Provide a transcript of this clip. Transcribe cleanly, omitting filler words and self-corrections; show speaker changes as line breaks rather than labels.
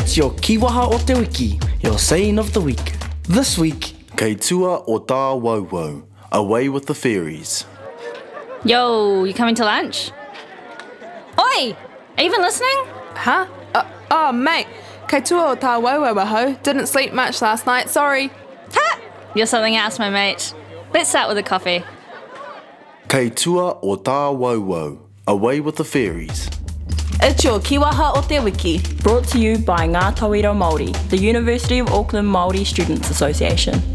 It's your Kiwaha o Te Wiki, your saying of the week. This week,
Kei tua o tā wauwau, away with the fairies.
Yo, you coming to lunch? Oi! Are you even listening?
Huh? Mate. Kei tua o tā wauwau ho. Didn't sleep much last night, sorry.
Ha! You're something else, my mate. Let's start with a coffee.
Kei tua o tā wauwau, away with the fairies.
It's your Kiwaha o Te Wiki, brought to you by Ngā Tauira Māori, the University of Auckland Māori Students Association.